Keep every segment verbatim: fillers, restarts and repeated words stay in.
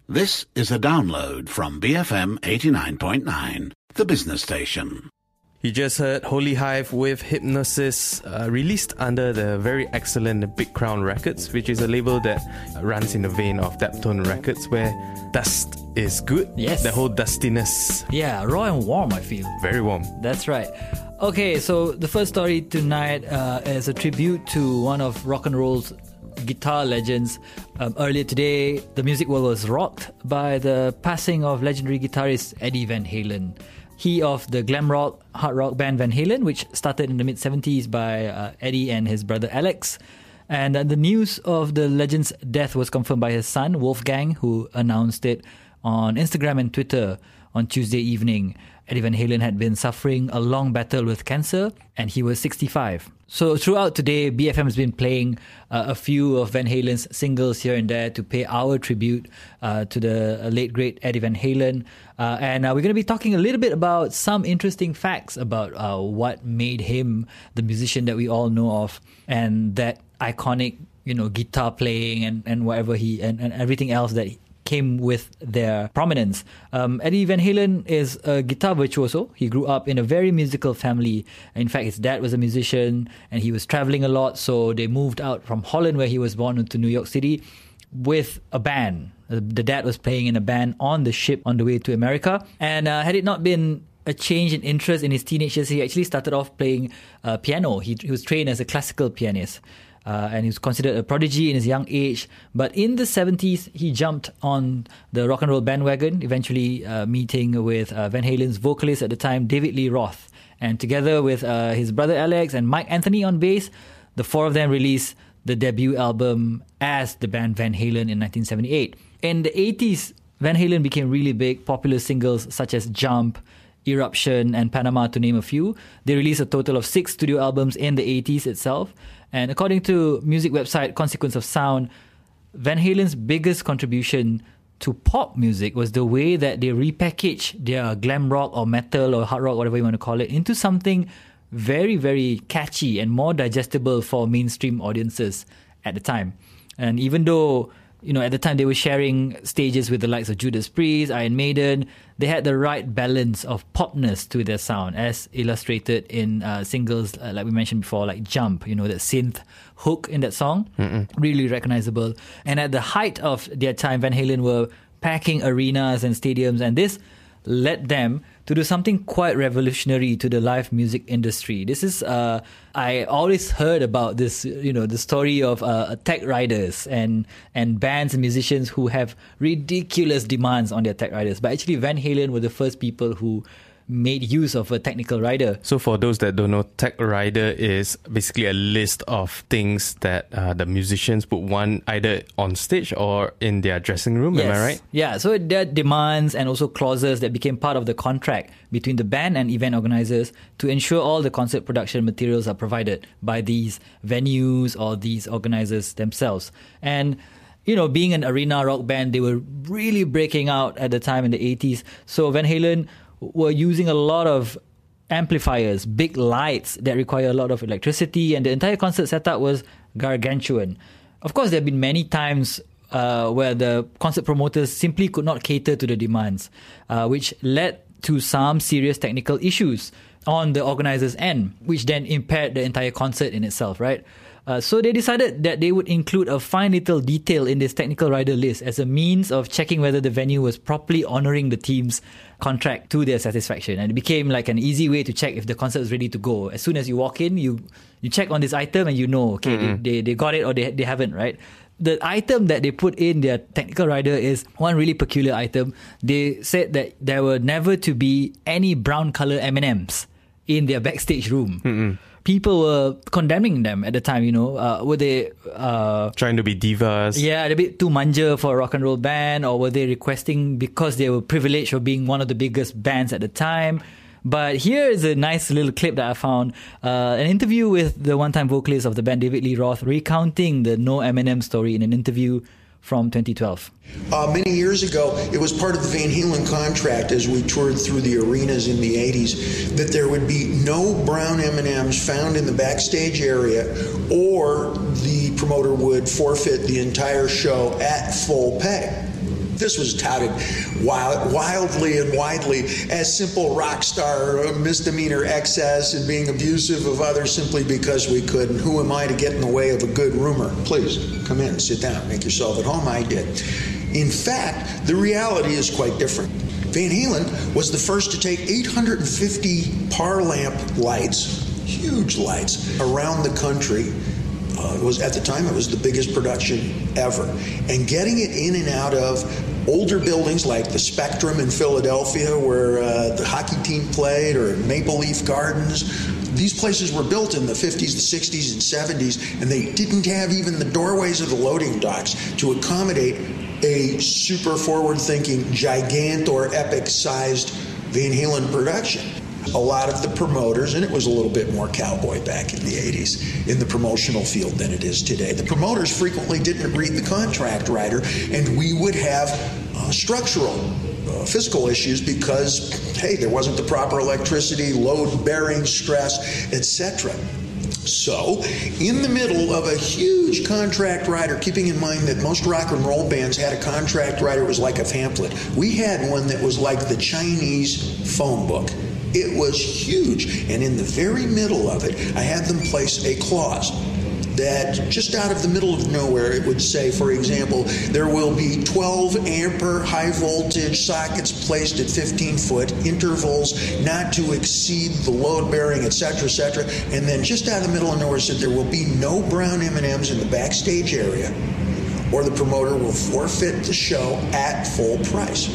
This is a download from B F M eighty-nine point nine, the business station. You just heard Holy Hive with Hypnosis, uh, released under the very excellent Big Crown Records, which is a label that runs in the vein of Daptone Records, where dust is good. Yes. The whole dustiness. Yeah, raw and warm, I feel. Very warm. That's right. Okay, so the first story tonight uh, is a tribute to one of rock and roll's guitar legends. Um, earlier today, the music world was rocked by the passing of legendary guitarist Eddie Van Halen. He of the glam rock, hard rock band Van Halen, which started in the mid-seventies by uh, Eddie and his brother Alex. And uh, the news of the legend's death was confirmed by his son, Wolfgang, who announced it on Instagram and Twitter on Tuesday evening. Eddie Van Halen had been suffering a long battle with cancer, and he was sixty-five. So throughout today, B F M has been playing uh, a few of Van Halen's singles here and there to pay our tribute uh, to the late, great Eddie Van Halen. Uh, and uh, we're going to be talking a little bit about some interesting facts about uh, what made him the musician that we all know of, and that iconic, you know, guitar playing and, and whatever he, and, and everything else that he, came with their prominence. Um, Eddie Van Halen is a guitar virtuoso. He grew up in a very musical family. In fact, his dad was a musician and he was traveling a lot. So they moved out from Holland, where he was born, to New York City with a band. The dad was playing in a band on the ship on the way to America. And uh, had it not been a change in interest in his teenage years, he actually started off playing uh, piano. He, he was trained as a classical pianist. Uh, and he was considered a prodigy in his young age. But in the seventies, he jumped on the rock and roll bandwagon, eventually uh, meeting with uh, Van Halen's vocalist at the time, David Lee Roth. And together with uh, his brother Alex and Mike Anthony on bass, the four of them released the debut album as the band Van Halen in nineteen seventy-eight. In the eighties, Van Halen became really big, popular singles such as Jump, Eruption, and Panama, to name a few. They released a total of six studio albums in the eighties itself. And according to music website Consequence of Sound, Van Halen's biggest contribution to pop music was the way that they repackaged their glam rock or metal or hard rock, whatever you want to call it, into something very, very catchy and more digestible for mainstream audiences at the time. And even though, you know, at the time they were sharing stages with the likes of Judas Priest, Iron Maiden, they had the right balance of popness to their sound, as illustrated in uh, singles uh, like we mentioned before, like Jump, you know, that synth hook in that song, Mm-mm. really recognizable. And at the height of their time, Van Halen were packing arenas and stadiums, and this led them to do something quite revolutionary to the live music industry. This is, uh, I always heard about this, you know, the story of uh, tech riders and and bands and musicians who have ridiculous demands on their tech riders. But actually, Van Halen were the first people who made use of a technical rider. So for those that don't know, tech rider is basically a list of things that uh, the musicians would want either on stage or in their dressing room. Yes. Am I right? Yeah, so there are demands and also clauses that became part of the contract between the band and event organizers to ensure all the concert production materials are provided by these venues or these organizers themselves. And you know, being an arena rock band, they were really breaking out at the time in the eighties. So Van Halen were using a lot of amplifiers, big lights that require a lot of electricity, and the entire concert setup was gargantuan. Of course, there have been many times uh, where the concert promoters simply could not cater to the demands, uh, which led to some serious technical issues on the organizers' end, which then impaired the entire concert in itself, right? Uh, so they decided that they would include a fine little detail in this technical rider list as a means of checking whether the venue was properly honoring the team's contract to their satisfaction. And it became like an easy way to check if the concert is ready to go. As soon as you walk in, you you check on this item and you know, okay, mm-hmm. they, they got it or they, they haven't, right? The item that they put in their technical rider is one really peculiar item. They said that there were never to be any brown color M and M's in their backstage room. Mm-hmm. People were condemning them at the time, you know. Uh, were they... Uh, Trying to be divas. Yeah, a bit too manja for a rock and roll band, or were they requesting because they were privileged for being one of the biggest bands at the time? But here is a nice little clip that I found. Uh, an interview with the one-time vocalist of the band, David Lee Roth, recounting the no M and M story in an interview from twenty twelve. Uh, many years ago, it was part of the Van Halen contract as we toured through the arenas in the eighties that there would be no brown M and M's found in the backstage area, or the promoter would forfeit the entire show at full pay. This was touted wild, wildly and widely as simple rock star misdemeanor excess and being abusive of others simply because we could. And who am I to get in the way of a good rumor? Please, come in, sit down, make yourself at home. I did. In fact, the reality is quite different. Van Halen was the first to take eight hundred fifty par lamp lights, huge lights, around the country. Uh, it was at the time it was the biggest production ever, and getting it in and out of older buildings like the Spectrum in Philadelphia, where uh, the hockey team played, or Maple Leaf Gardens. These places were built in the fifties, the sixties, and seventies, and they didn't have even the doorways of the loading docks to accommodate a super forward-thinking, gigant or epic-sized Van Halen production. A lot of the promoters, and it was a little bit more cowboy back in the eighties in the promotional field than it is today. The promoters frequently didn't read the contract writer, and we would have uh, structural, uh, fiscal issues because, hey, there wasn't the proper electricity, load bearing stress, et cetera. So, in the middle of a huge contract writer, keeping in mind that most rock and roll bands had a contract writer, it was like a pamphlet. We had one that was like the Chinese phone book. It was huge, and in the very middle of it, I had them place a clause that just out of the middle of nowhere, it would say, for example, there will be twelve ampere high voltage sockets placed at fifteen foot intervals, not to exceed the load bearing, et cetera, et cetera. And then just out of the middle of nowhere said there will be no brown M and M's in the backstage area, or the promoter will forfeit the show at full price.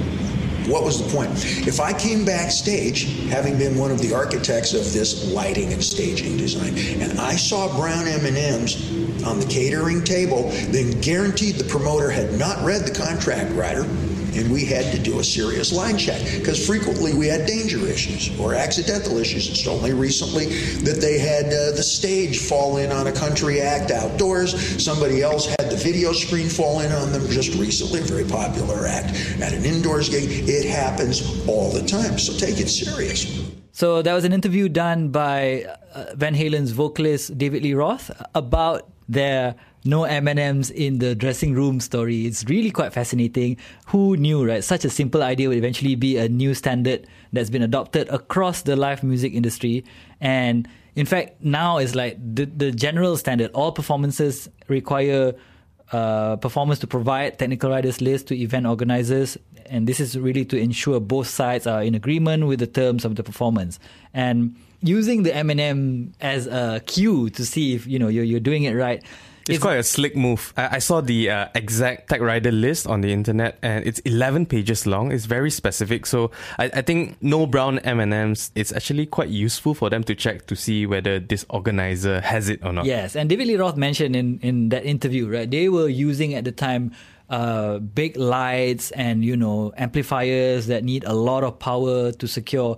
What was the point? If I came backstage, having been one of the architects of this lighting and staging design, and I saw brown M and M's on the catering table, then guaranteed the promoter had not read the contract writer, and we had to do a serious line check, because frequently we had danger issues or accidental issues. It's only recently that they had uh, the stage fall in on a country act outdoors. Somebody else had the video screen fall in on them just recently, a very popular act at an indoors gig. It happens all the time, so take it serious. So that was an interview done by uh, Van Halen's vocalist David Lee Roth about their no M and M's in the dressing room story. It's really quite fascinating. Who knew, right? Such a simple idea would eventually be a new standard that's been adopted across the live music industry. And in fact, now it's like the, the general standard. All performances require uh, performers to provide technical writers list to event organizers. And this is really to ensure both sides are in agreement with the terms of the performance. And using the M and M as a cue to see if, you know, you're, you're doing it right. It's, it's quite a slick move. I, I saw the uh, exact tech rider list on the internet, and it's eleven pages long. It's very specific. So I, I think no brown M and M's, it's actually quite useful for them to check to see whether this organizer has it or not. Yes, and David Lee Roth mentioned in, in that interview, right, they were using at the time uh, big lights and, you know, amplifiers that need a lot of power to secure.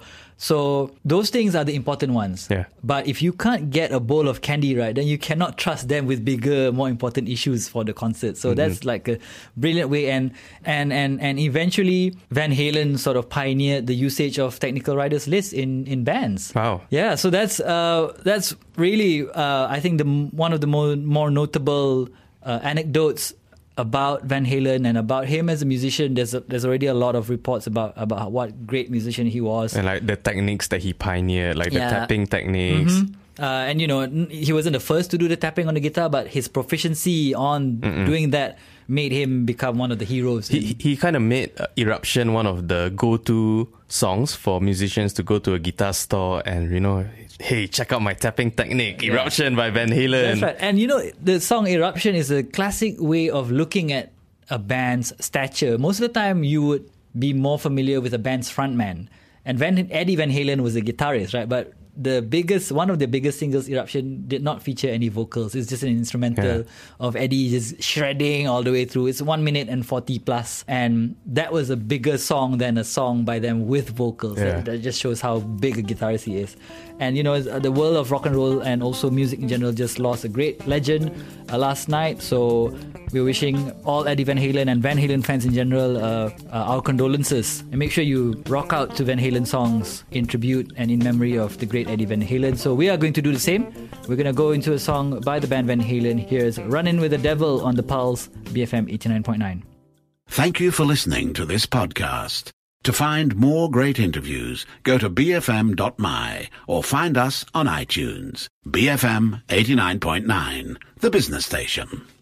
So those things are the important ones. Yeah. But if you can't get a bowl of candy right, then you cannot trust them with bigger, more important issues for the concert. So mm-hmm. that's like a brilliant way. And, and, and, and eventually Van Halen sort of pioneered the usage of technical writers lists in, in bands. Wow. Yeah. So that's, uh, that's really, uh, I think the, one of the more, more notable uh, anecdotes about Van Halen and about him as a musician. There's a, there's already a lot of reports about about what great musician he was, and like the techniques that he pioneered, like yeah. the tapping techniques. Mm-hmm. Uh, and you know, he wasn't the first to do the tapping on the guitar, but his proficiency on Mm-mm. doing that made him become one of the heroes. He he kind of made uh, Eruption one of the go-to songs for musicians to go to a guitar store and, you know, hey, check out my tapping technique, yeah. Eruption by Van Halen. That's right. And you know, the song Eruption is a classic way of looking at a band's stature. Most of the time, you would be more familiar with a band's frontman. And Van, Eddie Van Halen was a guitarist, right? But the biggest, one of the biggest singles, Eruption, did not feature any vocals. It's just an instrumental yeah. of Eddie just shredding all the way through. It's one minute and forty plus. And that was a bigger song than a song by them with vocals. Yeah. That, that just shows how big a guitarist he is. And, you know, the world of rock and roll and also music in general just lost a great legend uh, last night. So we're wishing all Eddie Van Halen and Van Halen fans in general uh, uh, our condolences. And make sure you rock out to Van Halen songs in tribute and in memory of the great Eddie Van Halen. So we are going to do the same. We're going to go into a song by the band Van Halen. Here's Runnin' with the Devil on the Pulse, B F M eighty-nine point nine. Thank you for listening to this podcast. To find more great interviews, go to b f m dot m y or find us on iTunes. B F M eighty-nine point nine, the business station.